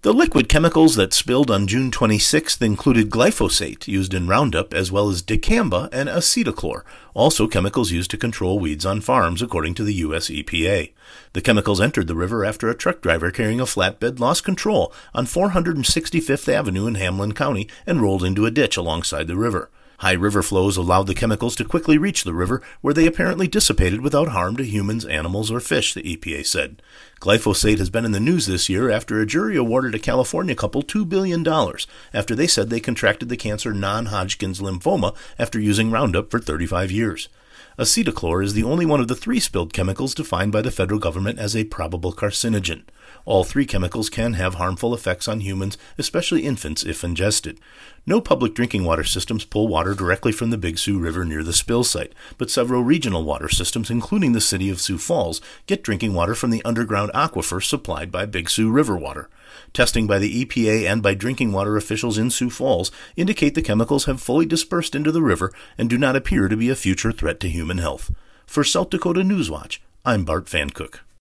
The liquid chemicals that spilled on June 26th included glyphosate, used in Roundup, as well as dicamba and acetochlor, also chemicals used to control weeds on farms, according to the U.S. EPA. The chemicals entered the river after a truck driver carrying a flatbed lost control on 465th Avenue in Hamlin County and rolled into a ditch alongside the river. High river flows allowed the chemicals to quickly reach the river, where they apparently dissipated without harm to humans, animals, or fish, the EPA said. Glyphosate has been in the news this year after a jury awarded a California couple $2 billion after they said they contracted the cancer non-Hodgkin's lymphoma after using Roundup for 35 years. Acetochlor is the only one of the three spilled chemicals defined by the federal government as a probable carcinogen. All three chemicals can have harmful effects on humans, especially infants, if ingested. No public drinking water systems pull water directly from the Big Sioux River near the spill site, but several regional water systems, including the city of Sioux Falls, get drinking water from the underground aquifer supplied by Big Sioux River water. Testing by the EPA and by drinking water officials in Sioux Falls indicate the chemicals have fully dispersed into the river and do not appear to be a future threat to human health. For South Dakota Newswatch, I'm Bart Vancook.